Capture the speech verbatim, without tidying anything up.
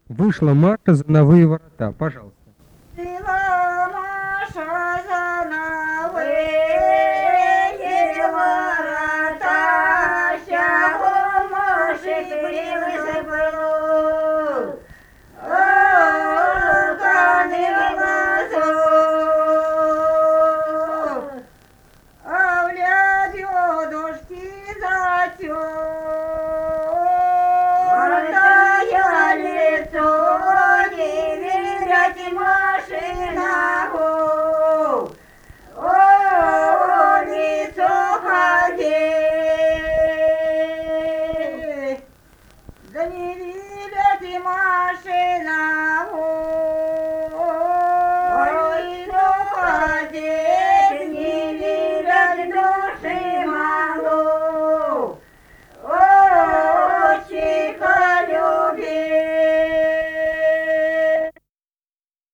Вышла Маша за новые ворота. Пожалуйста. Вышла Маша за новые ворота, щагом Маши прилысыпал, луканый глазок, а вляд дожди затёртое лицо, не видать Машиного, о, лицо ходи, да не видать Машиного.